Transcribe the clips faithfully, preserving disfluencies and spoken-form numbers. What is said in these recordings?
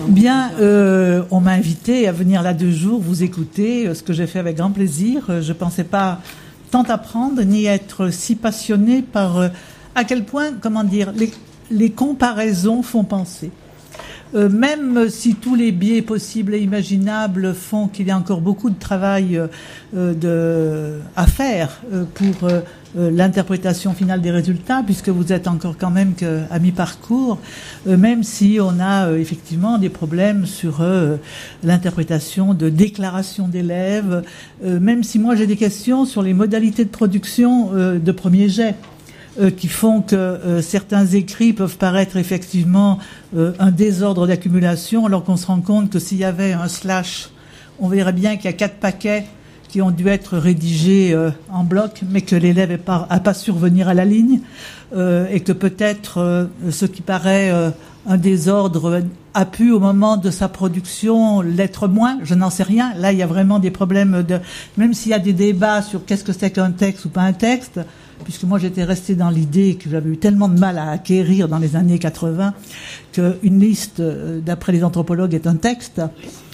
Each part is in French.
Bien, euh, on m'a invité à venir là deux jours vous écouter, ce que j'ai fait avec grand plaisir. Je ne pensais pas tant apprendre, ni être si passionné par euh, à quel point, comment dire, les, les comparaisons font penser. Euh, même si tous les biais possibles et imaginables font qu'il y a encore beaucoup de travail euh, de, à faire euh, pour euh, l'interprétation finale des résultats, puisque vous êtes encore quand même qu'à mi-parcours, euh, même si on a euh, effectivement des problèmes sur euh, l'interprétation de déclarations d'élèves, euh, même si moi j'ai des questions sur les modalités de production euh, de premier jet. Euh, qui font que euh, certains écrits peuvent paraître effectivement euh, un désordre d'accumulation, alors qu'on se rend compte que s'il y avait un slash, on verrait bien qu'il y a quatre paquets qui ont dû être rédigés euh, en bloc, mais que l'élève n'a pas, a pas su revenir à la ligne, euh, et que peut-être euh, ce qui paraît euh, un désordre a pu, au moment de sa production, l'être moins, je n'en sais rien. Là, il y a vraiment des problèmes de... Même s'il y a des débats sur qu'est-ce que c'est qu'un texte ou pas un texte, puisque moi j'étais restée dans l'idée que j'avais eu tellement de mal à acquérir dans les années quatre-vingts qu'une liste, d'après les anthropologues, est un texte.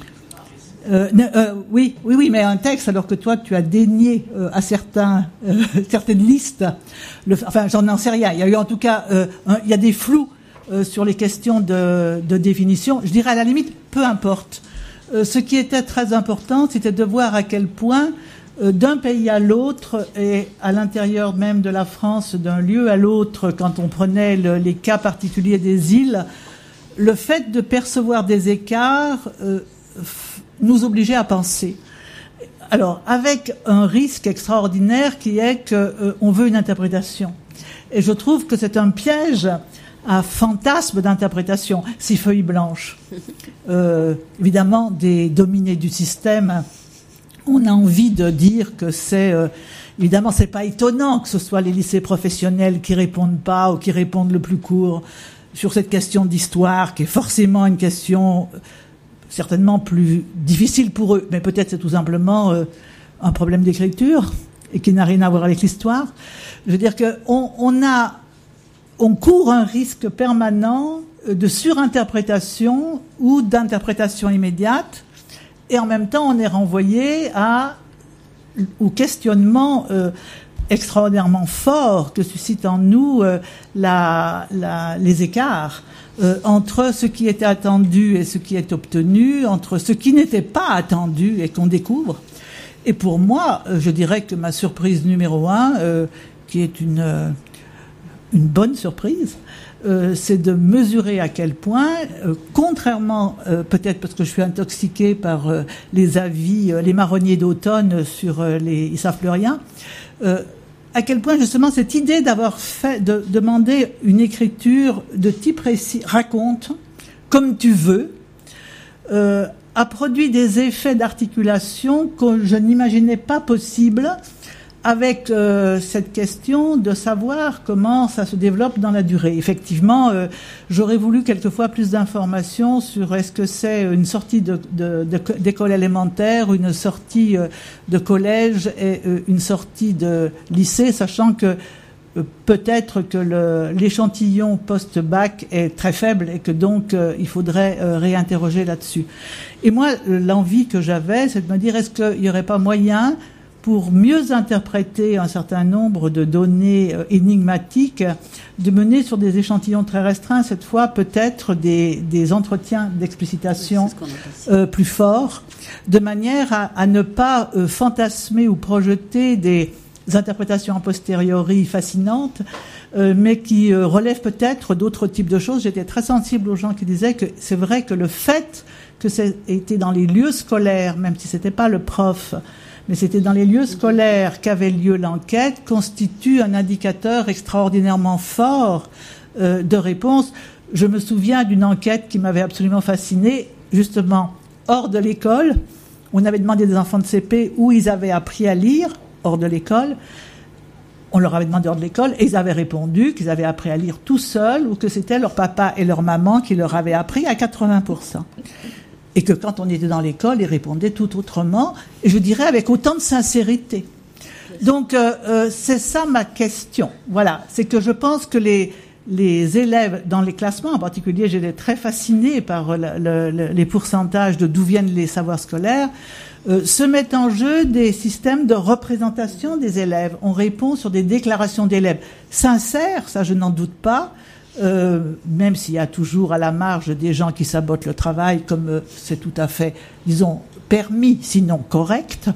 Euh, euh, oui, oui, oui, mais un texte, alors que toi tu as dénié euh, à certains, euh, certaines listes, le, enfin j'en n'en sais rien. Il y a eu en tout cas, euh, un, il y a des flous euh, sur les questions de, de définition. Je dirais à la limite, peu importe. Euh, ce qui était très important, c'était de voir à quel point d'un pays à l'autre et à l'intérieur même de la France, d'un lieu à l'autre, quand on prenait le, les cas particuliers des îles, le fait de percevoir des écarts euh, f- nous obligeait à penser. Alors, avec un risque extraordinaire qui est que euh, on veut une interprétation. Et je trouve que c'est un piège à fantasme d'interprétation, ces feuilles blanches. Euh, évidemment, des dominés du système. On a envie de dire que c'est, euh, évidemment, c'est pas étonnant que ce soit les lycées professionnels qui répondent pas ou qui répondent le plus court sur cette question d'histoire, qui est forcément une question euh, certainement plus difficile pour eux, mais peut-être c'est tout simplement euh, un problème d'écriture et qui n'a rien à voir avec l'histoire. Je veux dire que on, on a, on court un risque permanent de surinterprétation ou d'interprétation immédiate. Et en même temps, on est renvoyé à, au questionnement euh, extraordinairement fort que suscite en nous euh, la, la, les écarts euh, entre ce qui était attendu et ce qui est obtenu, entre ce qui n'était pas attendu et qu'on découvre. Et pour moi, euh, je dirais que ma surprise numéro un, euh, qui est une, euh, une bonne surprise, Euh, c'est de mesurer à quel point, euh, contrairement, euh, peut-être parce que je suis intoxiquée par euh, les avis, euh, les marronniers d'automne sur euh, les, ils savent plus rien, euh, à quel point justement cette idée d'avoir fait, de demander une écriture de type récit, raconte, comme tu veux, euh, a produit des effets d'articulation que je n'imaginais pas possibles avec euh, cette question de savoir comment ça se développe dans la durée. Effectivement, euh, j'aurais voulu quelquefois plus d'informations sur est-ce que c'est une sortie de, de, de, d'école élémentaire, une sortie euh, de collège et euh, une sortie de lycée, sachant que euh, peut-être que le, l'échantillon post-bac est très faible et que donc euh, il faudrait euh, réinterroger là-dessus. Et moi, l'envie que j'avais, c'est de me dire est-ce qu'il n'y aurait pas moyen pour mieux interpréter un certain nombre de données euh, énigmatiques, de mener sur des échantillons très restreints, cette fois peut-être des, des entretiens d'explicitation euh, plus forts, de manière à, à ne pas euh, fantasmer ou projeter des interprétations a posteriori fascinantes, euh, mais qui euh, relèvent peut-être d'autres types de choses. J'étais très sensible aux gens qui disaient que c'est vrai que le fait que c'était dans les lieux scolaires, même si c'était pas le prof, mais c'était dans les lieux scolaires qu'avait lieu l'enquête, constitue un indicateur extraordinairement fort euh, de réponse. Je me souviens d'une enquête qui m'avait absolument fascinée, justement, hors de l'école. On avait demandé des enfants de C P où ils avaient appris à lire, hors de l'école. On leur avait demandé hors de l'école, et ils avaient répondu qu'ils avaient appris à lire tout seuls, ou que c'était leur papa et leur maman qui leur avaient appris à quatre-vingts pour cent. Et que quand on était dans l'école, ils répondaient tout autrement, et je dirais avec autant de sincérité. Donc, euh, euh, c'est ça ma question. Voilà, c'est que je pense que les, les élèves dans les classements, en particulier, j'étais très fascinée par le, le, les pourcentages de d'où viennent les savoirs scolaires, euh, se mettent en jeu des systèmes de représentation des élèves. On répond sur des déclarations d'élèves sincères, ça je n'en doute pas, euh, même s'il y a toujours à la marge des gens qui sabotent le travail, comme euh, c'est tout à fait, disons, permis, sinon correct.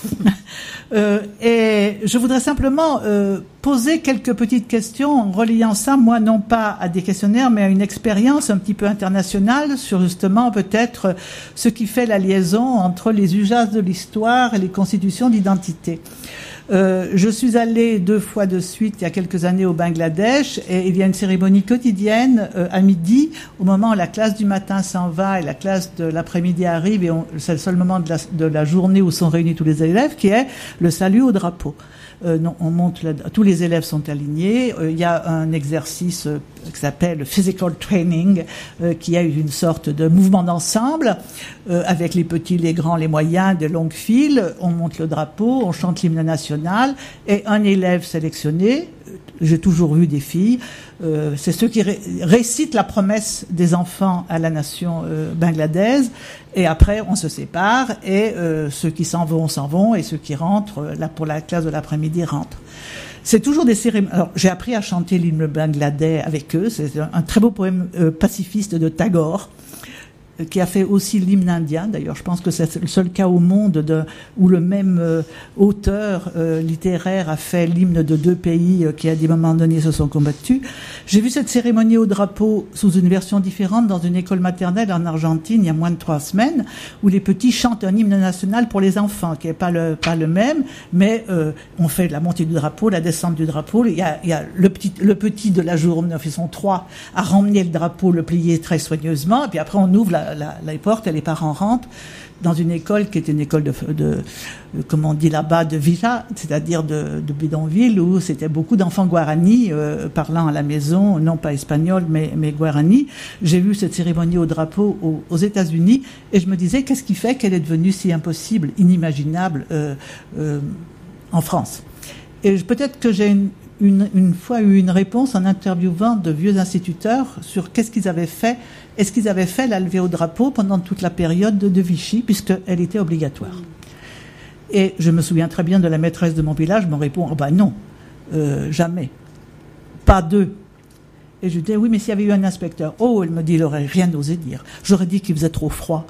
euh, et je voudrais simplement euh, poser quelques petites questions en reliant ça, moi, non pas à des questionnaires, mais à une expérience un petit peu internationale sur justement peut-être ce qui fait la liaison entre les usages de l'histoire et les constitutions d'identité. Euh, je suis allée deux fois de suite il y a quelques années au Bangladesh et il y a une cérémonie quotidienne euh, à midi au moment où la classe du matin s'en va et la classe de l'après-midi arrive et on, c'est le seul moment de la, de la journée où sont réunis tous les élèves qui est le salut au drapeau. Euh, non, on monte la, tous les élèves sont alignés. Euh, il y a un exercice euh, qui s'appelle physical training, euh, qui a une sorte de mouvement d'ensemble euh, avec les petits, les grands, les moyens, de longues files. On monte le drapeau, on chante l'hymne national et un élève sélectionné. J'ai toujours vu des filles. Euh, c'est ceux qui ré- récitent la promesse des enfants à la nation euh, bangladaise. Et après, on se sépare et euh, ceux qui s'en vont, s'en vont et ceux qui rentrent, euh, là pour la classe de l'après-midi, rentrent. C'est toujours des cérémonies. Alors, j'ai appris à chanter l'hymne bangladais avec eux. C'est un, un très beau poème euh, pacifiste de Tagore, qui a fait aussi l'hymne indien. D'ailleurs, je pense que c'est le seul cas au monde de, où le même euh, auteur euh, littéraire a fait l'hymne de deux pays euh, qui, à des moments donnés, se sont combattus. J'ai vu cette cérémonie au drapeau sous une version différente dans une école maternelle en Argentine il y a moins de trois semaines, où les petits chantent un hymne national pour les enfants, qui n'est pas le, pas le même, mais euh, on fait la montée du drapeau, la descente du drapeau. Il y a, il y a le petit, le petit de la journée, ils sont trois, à ramener le drapeau, le plier très soigneusement, et puis après on ouvre la La, la porte et les parents rentrent dans une école qui est une école de, de, de comme on dit là-bas, de villa, c'est-à-dire de, de bidonville, où c'était beaucoup d'enfants guarani euh, parlant à la maison, non pas espagnol, mais, mais guarani. J'ai vu cette cérémonie au drapeau aux, aux États-Unis et je me disais, qu'est-ce qui fait qu'elle est devenue si impossible, inimaginable euh, euh, en France? Et peut-être que j'ai une, une, une fois eu une réponse en interviewant de vieux instituteurs sur qu'est-ce qu'ils avaient fait. Est-ce qu'ils avaient fait la levée au drapeau pendant toute la période de, de Vichy, puisqu'elle était obligatoire? Et je me souviens très bien de la maîtresse de mon village, me répond, oh ben non, euh, jamais, pas deux. Et je dis, oui, mais s'il y avait eu un inspecteur, oh, elle me dit, il n'aurait rien osé dire. J'aurais dit qu'il faisait trop froid,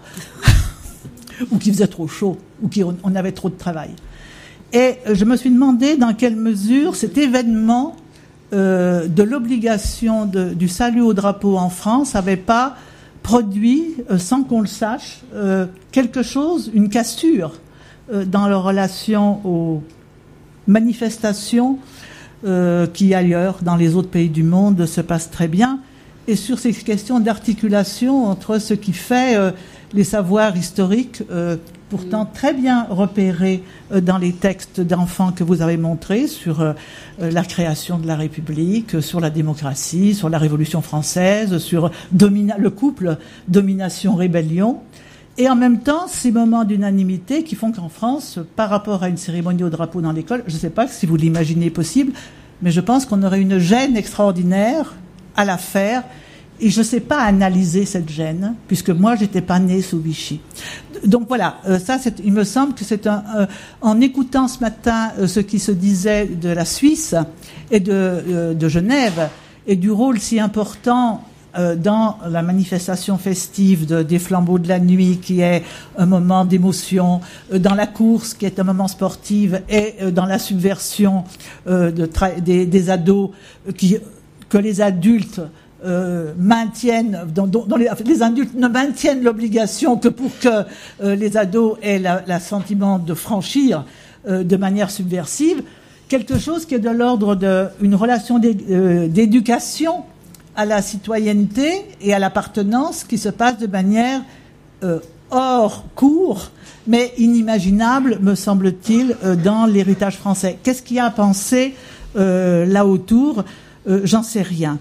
ou qu'il faisait trop chaud, ou qu'on avait trop de travail. Et je me suis demandé dans quelle mesure cet événement euh, de l'obligation de, du salut au drapeau en France n'avait pas produit, euh, sans qu'on le sache, euh, quelque chose, une cassure euh, dans leur relation aux manifestations euh, qui ailleurs, dans les autres pays du monde, se passent très bien, et sur ces questions d'articulation entre ce qui fait euh, les savoirs historiques euh, pourtant très bien repérés euh, dans les textes d'enfants que vous avez montrés sur euh, la création de la République, sur la démocratie, sur la Révolution française, sur domina- le couple domination-rébellion, et en même temps ces moments d'unanimité qui font qu'en France, par rapport à une cérémonie au drapeau dans l'école, je ne sais pas si vous l'imaginez possible, mais je pense qu'on aurait une gêne extraordinaire à la faire. Et je ne sais pas analyser cette gêne, puisque moi, j'étais pas née sous Vichy. Donc voilà, euh, ça, c'est, il me semble que c'est un... Euh, en écoutant ce matin euh, ce qui se disait de la Suisse et de, euh, de Genève, et du rôle si important euh, dans la manifestation festive de, des flambeaux de la nuit, qui est un moment d'émotion, euh, dans la course, qui est un moment sportif, et euh, dans la subversion euh, de tra- des, des ados, euh, qui, que les adultes... Euh, maintiennent, dont, dont les, les adultes ne maintiennent l'obligation que pour que euh, les ados aient le sentiment de franchir euh, de manière subversive, quelque chose qui est de l'ordre d'une relation euh, d'éducation à la citoyenneté et à l'appartenance qui se passe de manière euh, hors cours, mais inimaginable, me semble-t-il, euh, dans l'héritage français. Qu'est-ce qu'il y a à penser euh, là autour? euh, J'en sais rien.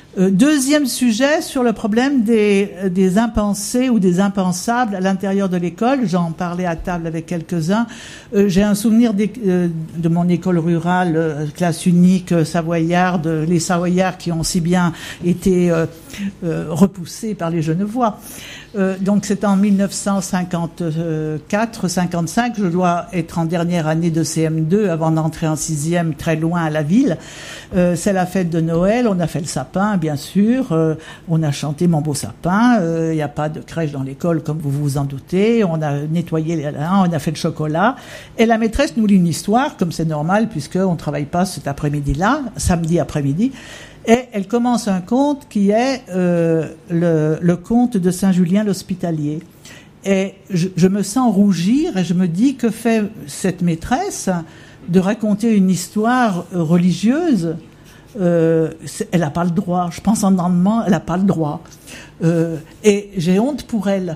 Euh, deuxième sujet sur le problème des, des impensés ou des impensables à l'intérieur de l'école. J'en parlais à table avec quelques-uns. Euh, j'ai un souvenir des, euh, de mon école rurale, euh, classe unique, euh, savoyarde, les Savoyards qui ont si bien été euh, euh, repoussés par les Genevois. Euh, donc c'est en mille neuf cent cinquante-quatre cinquante-cinq, je dois être en dernière année de C M deux avant d'entrer en sixième très loin à la ville. Euh, c'est la fête de Noël, on a fait le sapin bien sûr, euh, on a chanté Mon beau sapin, il euh, n'y a pas de crèche dans l'école comme vous vous en doutez, on a nettoyé les lins, on a fait le chocolat et la maîtresse nous lit une histoire comme c'est normal puisqu'on ne travaille pas cet après-midi-là, samedi après-midi. Et elle commence un conte qui est euh, le, le conte de Saint-Julien l'Hospitalier. Et je, je me sens rougir et je me dis que fait cette maîtresse de raconter une histoire religieuse. Euh, elle n'a pas le droit. Je pense en rendement, elle n'a pas le droit. Euh, et j'ai honte pour elle.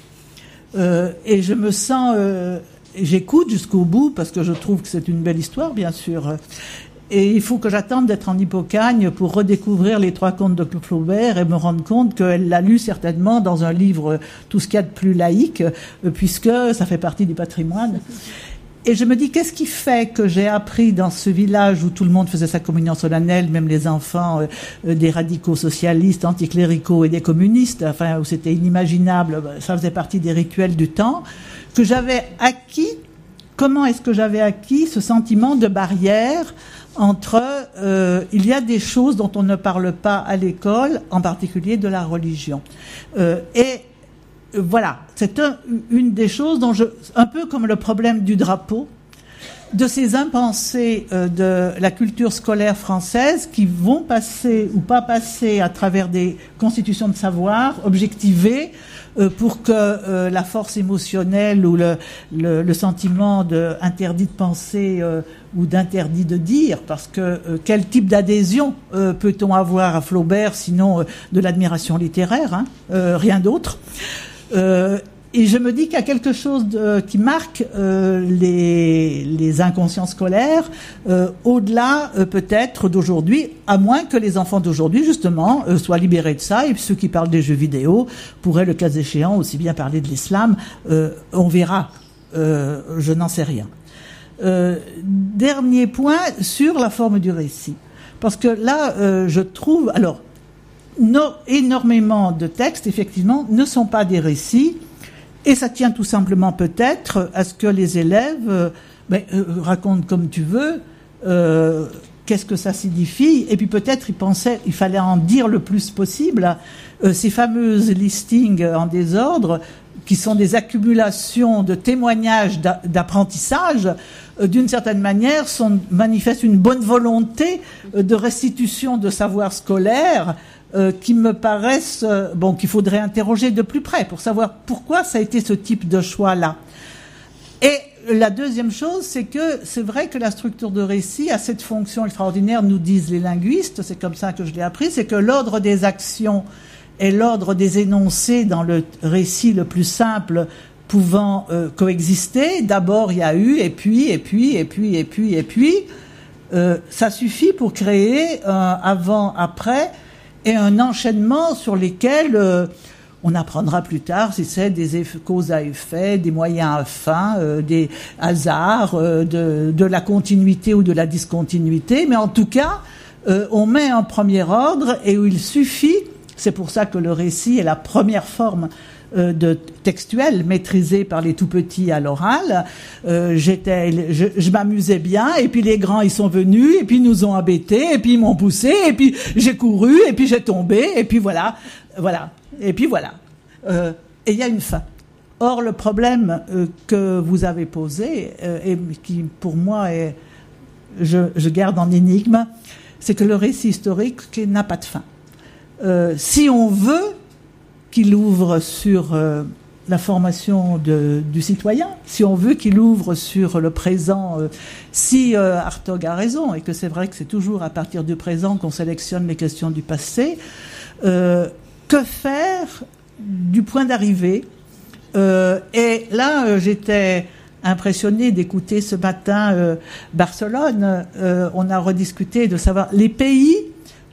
Euh, et je me sens... Euh, j'écoute jusqu'au bout parce que je trouve que c'est une belle histoire, bien sûr. Et il faut que j'attende d'être en Hippocagne pour redécouvrir les trois contes de Flaubert et me rendre compte qu'elle l'a lu certainement dans un livre tout ce qu'il y a de plus laïque, puisque ça fait partie du patrimoine. Et je me dis, qu'est-ce qui fait que j'ai appris dans ce village où tout le monde faisait sa communion solennelle, même les enfants euh, des radicaux socialistes, anticléricaux et des communistes, enfin où c'était inimaginable, ça faisait partie des rituels du temps, que j'avais acquis, comment est-ce que j'avais acquis ce sentiment de barrière entre euh, il y a des choses dont on ne parle pas à l'école, en particulier de la religion. Euh, et euh, voilà, c'est un, une des choses dont je, un peu comme le problème du drapeau, de ces impensés euh, de la culture scolaire française qui vont passer ou pas passer à travers des constitutions de savoir objectivées euh, pour que euh, la force émotionnelle ou le, le, le sentiment de interdit de penser euh, ou d'interdit de dire, parce que euh, quel type d'adhésion euh, peut-on avoir à Flaubert sinon euh, de l'admiration littéraire, hein, euh, rien d'autre. Euh, Et je me dis qu'il y a quelque chose de, qui marque euh, les, les inconscients scolaires euh, au-delà euh, peut-être d'aujourd'hui, à moins que les enfants d'aujourd'hui justement euh, soient libérés de ça, et ceux qui parlent des jeux vidéo pourraient, le cas échéant, aussi bien parler de l'islam. Euh, on verra, euh, je n'en sais rien. Euh, dernier point sur la forme du récit, parce que là euh, je trouve, alors no, énormément de textes effectivement ne sont pas des récits. Et ça tient tout simplement peut-être à ce que les élèves euh, ben, euh, racontent comme tu veux, euh, qu'est-ce que ça signifie, et puis peut-être ils pensaient il fallait en dire le plus possible. Euh, ces fameuses listings en désordre, qui sont des accumulations de témoignages d'apprentissage, euh, d'une certaine manière sont, manifestent une bonne volonté euh, de restitution de savoir scolaire, Euh, qui me paraissent, euh, bon, qu'il faudrait interroger de plus près pour savoir pourquoi ça a été ce type de choix-là. Et la deuxième chose, c'est que c'est vrai que la structure de récit a cette fonction extraordinaire, nous disent les linguistes, c'est comme ça que je l'ai appris, c'est que l'ordre des actions et l'ordre des énoncés dans le récit le plus simple pouvant euh, coexister. D'abord, il y a eu, et puis, et puis, et puis, et puis, et puis, euh, ça suffit pour créer un avant-après et un enchaînement sur lesquels euh, on apprendra plus tard si c'est des effets, causes à effet, des moyens à fin, euh, des hasards, euh, de, de la continuité ou de la discontinuité. Mais en tout cas, euh, on met un premier ordre et où il suffit, c'est pour ça que le récit est la première forme euh, de textuelle maîtrisée par les tout petits à l'oral. Euh, j'étais, je, je m'amusais bien, et puis les grands ils sont venus, et puis ils nous ont embêtés, et puis ils m'ont poussé, et puis j'ai couru, et puis j'ai tombé, et puis voilà, voilà, et puis voilà. Euh, et il y a une fin. Or le problème euh, que vous avez posé euh, et qui pour moi est, je, je garde en énigme, c'est que le récit historique n'a pas de fin. Euh, si on veut qu'il ouvre sur euh, la formation de, du citoyen, si on veut qu'il ouvre sur le présent, euh, si euh, Hartog a raison, et que c'est vrai que c'est toujours à partir du présent qu'on sélectionne les questions du passé, euh, que faire du point d'arrivée? euh, Et là, euh, j'étais impressionnée d'écouter ce matin euh, Barcelone. Euh, on a rediscuté de savoir les pays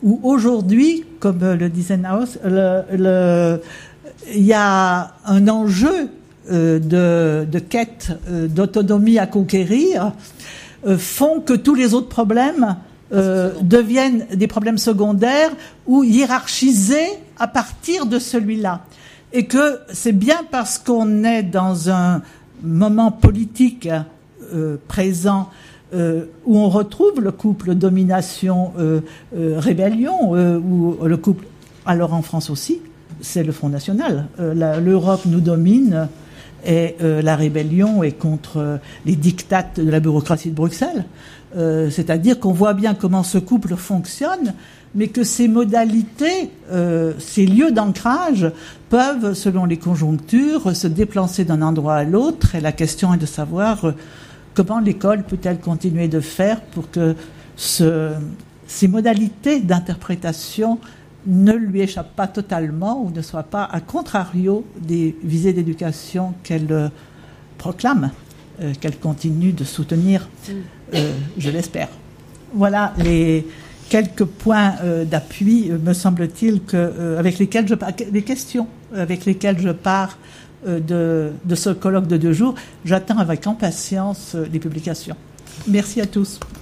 où aujourd'hui, comme le disait Naos, le, le, il y a un enjeu euh, de, de quête euh, d'autonomie à conquérir, euh, font que tous les autres problèmes euh, deviennent des problèmes secondaires ou hiérarchisés à partir de celui-là. Et que c'est bien parce qu'on est dans un moment politique euh, présent euh, où on retrouve le couple domination euh, euh, rébellion euh, ou le couple, alors en France aussi, c'est le Front National. Euh, la, l'Europe nous domine et euh, la rébellion est contre euh, les dictates de la bureaucratie de Bruxelles. Euh, c'est-à-dire qu'on voit bien comment ce couple fonctionne, mais que ces modalités, euh, ces lieux d'ancrage peuvent, selon les conjonctures, se déplacer d'un endroit à l'autre. Et la question est de savoir euh, comment l'école peut-elle continuer de faire pour que ce, ces modalités d'interprétation ne lui échappent pas totalement ou ne soient pas à contrario des visées d'éducation qu'elle euh, proclame, euh, qu'elle continue de soutenir, euh, je l'espère. Voilà les quelques points euh, d'appui, euh, me semble-t-il, que, euh, avec lesquels je pars, les questions avec lesquelles je pars euh, de, de ce colloque de deux jours. J'attends avec impatience euh, les publications. Merci à tous.